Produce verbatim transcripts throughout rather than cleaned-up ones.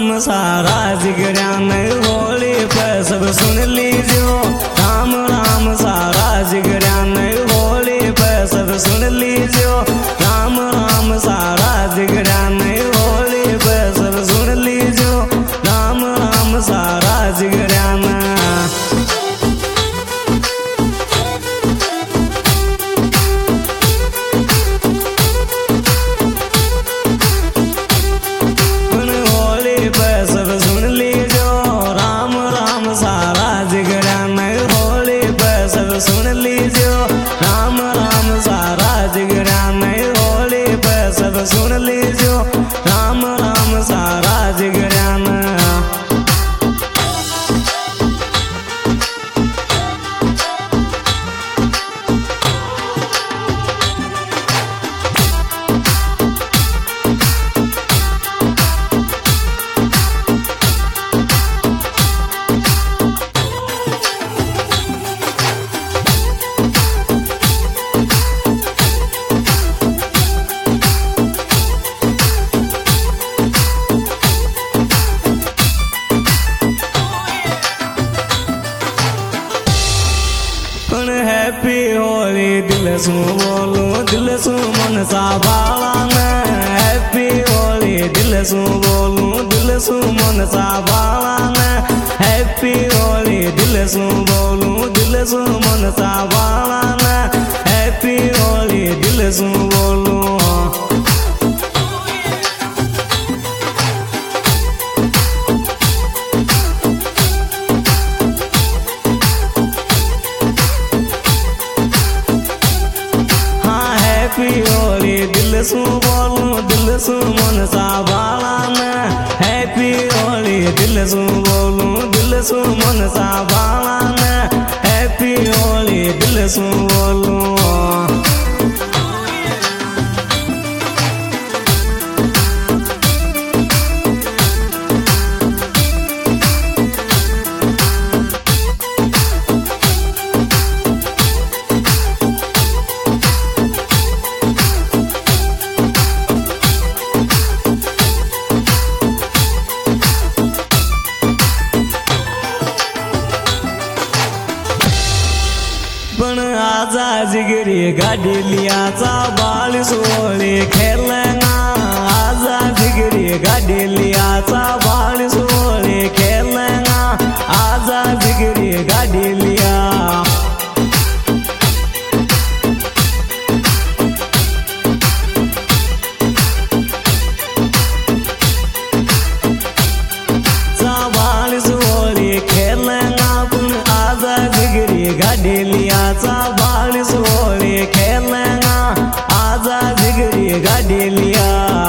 राम सारा जिगरा ने होली पे सब सुन लीजियो। राम राम सारा जिगरा ने होली पे सब सुन लीजियो। राम राम सारा जिगरा ने होली पे सब सुन लीजियो। राम राम सारा जिगरा ने सुन लीजियो। राम राम सारा जिगरा में होली पे सब सुन लीजियो। राम राम सारा जिगरा में हैप्पी होली दिल सू बोलू दिल सू मन सा बाला ने। हैप्पी होली दिल सू बोलू दिल सू मन सा बाला ने। हैप्पी होली दिल सू बोलू दिल सू मन सा बाला ने। हैप्पी होली दिल सू बोलू हैप्पी होली दिल सू बोलू दिल सू मन सा बाला ने। हैप्पी होली दिल सू बोलू दिल सू मन सा बाला ने। हैप्पी होली दिल सू बोलू पण आजा जिगरी गाड़ी लिया चा बाल सोले खेलना। आजा जिगरी गाड़ी लिया चा बाल सोले खेलना। आजा जिगरी गाड़ी लिया गाड़ी लिया चा बाल सोले खेलना। आजा जिगरी गाड़ी लिया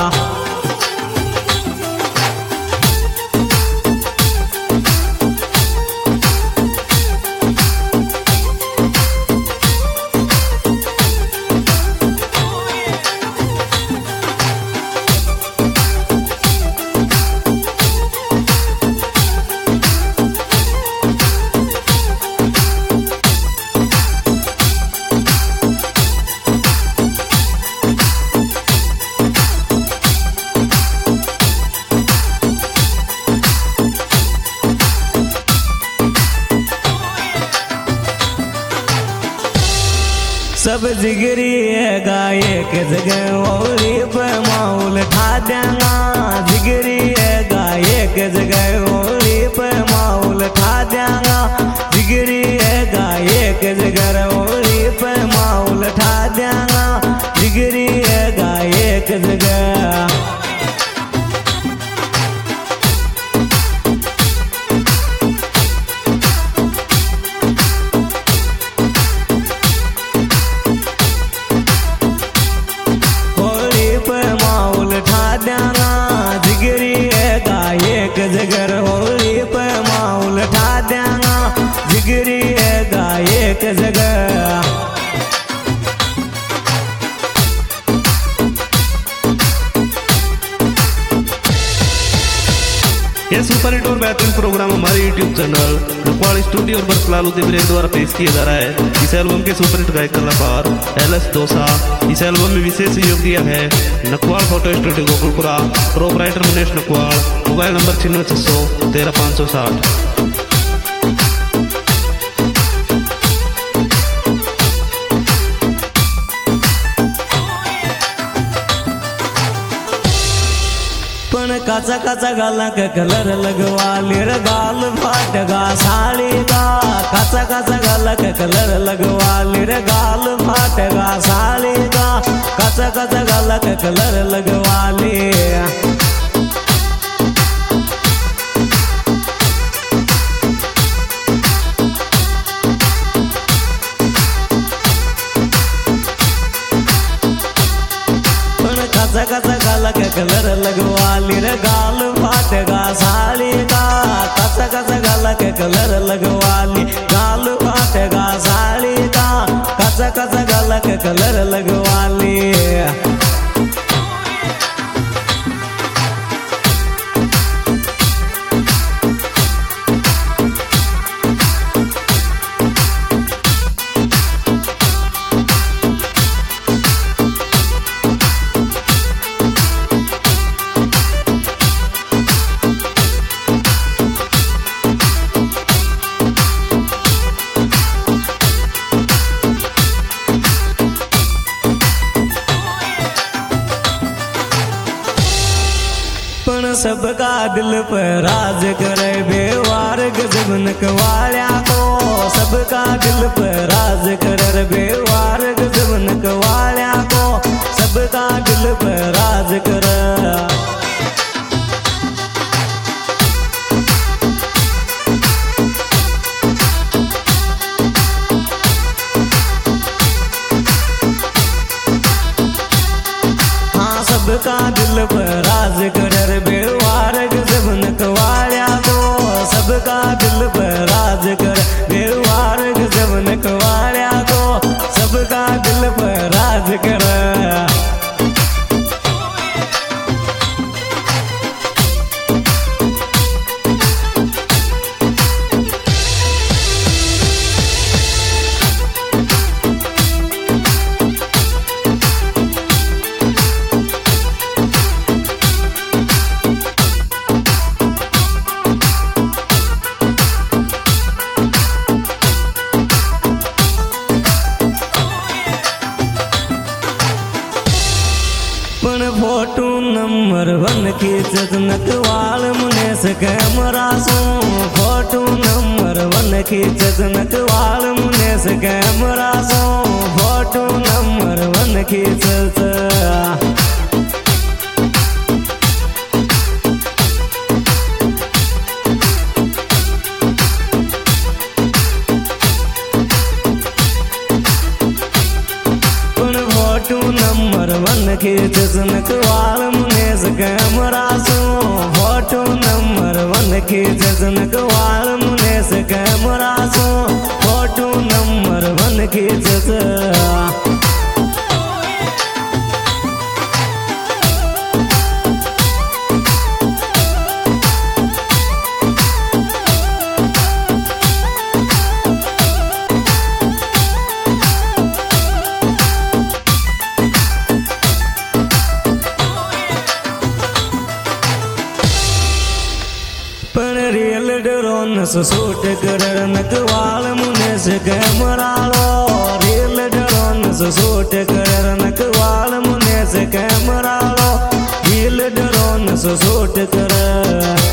सब जिगरी है गाये के जगह होली पे माहौल ठा देना। जिगरी है गाये के जगह होली पे माहौल ठा देना। जिगरी है गाये के जगह होली पे माहौल ठा देना। जिगरी है गाये के जगह जिगरी है गाये के जगर होली पे माहौल ठा देना। जिगरी है गाये के जगर ये सुपर हिट और बेहतरीन प्रोग्राम हमारे यूट्यूब चैनल नकवाल स्टूडियो और बरकलाल उदयवीर द्वारा पेश किया जा रहा है। इस एल्बम के सुपर हिट गायक कलाकार एल एस दोसा। इस एल्बम में विशेष सहयोग दिया है Nakwal photo studio Gokulpura, proprietor Manish Nakwal. Mobile number छिन्नवे छह सौ तेरह पाँच सौ साठ। काचा काचा गाला का कलर लगवा ले गाल फाटगा साड़ी का। काचा काचा गाला का कलर लगवा ले गाल फाटगा साड़ी का। काचा काचा गाला का कलर लगवा ले। काचा काचा गाला का कलर लगवा ली रे गाल फाटेगा साड़ी का। काचा काचा गाला का कलर लगवा ली गाल फाटेगा साड़ी का। काचा काचा गाला का कलर लगवा ली। सबका दिल पर राज करे बेवार गजब नकवाल्या को। सबका दिल पर राज करे बेवार गजब नकवाल्या को। सबका दिल पर राज करे। सबका दिल पर राज कर बेवार गजब नकवाल्या को। सबका दिल पर राज कर बेवार गजब नकवाल्या को। सबका दिल पर राज कर। फोटो नंबर वन खींचत नकवाल मुने से कैमरा सो। फोटो नंबर वन खींचत नकवाल मुने से कैमरा सो। फोटो नंबर वन खींचत। फोटो नंबर वन खींचत नकवाल मुने से कैमरा सो। फोटो नंबर वन खींचत नकवाल मुने से कैमरा सो। फोटो नंबर वन खींचत। रियल ड्रोन से शूट कर नकवाल मुने से कैमरा लो। रियल ड्रोन से शूट कर नकवाल मुने से कैमरा लो। रियल ड्रोन से शूट कर।